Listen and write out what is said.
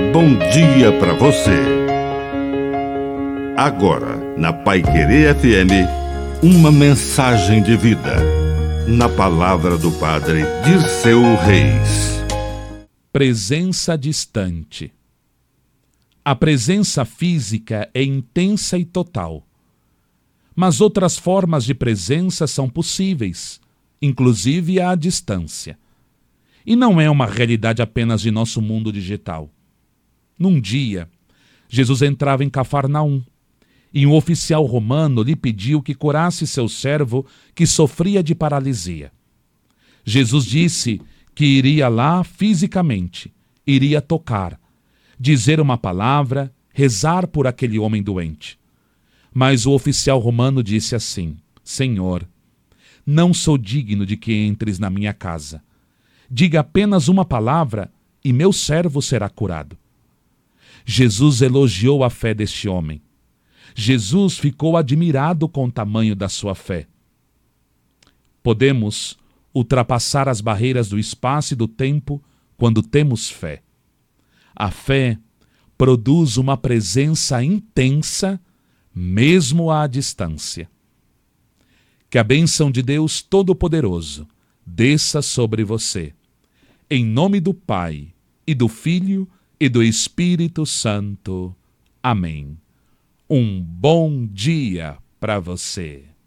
bom dia para você. Agora, na Paiquerê FM, uma mensagem de vida. Na palavra do Padre Dirceu Reis. Presença distante. A presença física é intensa e total. Mas outras formas de presença são possíveis, inclusive à distância. E não é uma realidade apenas de nosso mundo digital. Num dia, Jesus entrava em Cafarnaum, e um oficial romano lhe pediu que curasse seu servo que sofria de paralisia. Jesus disse que iria lá fisicamente, iria tocar, dizer uma palavra, rezar por aquele homem doente. Mas o oficial romano disse assim: Senhor, não sou digno de que entres na minha casa. Diga apenas uma palavra e meu servo será curado. Jesus elogiou a fé deste homem. Jesus ficou admirado com o tamanho da sua fé. Podemos ultrapassar as barreiras do espaço e do tempo quando temos fé. A fé produz uma presença intensa, mesmo à distância. Que a bênção de Deus Todo-Poderoso desça sobre você. Em nome do Pai, e do Filho, e do Espírito Santo. Amém. Um bom dia para você.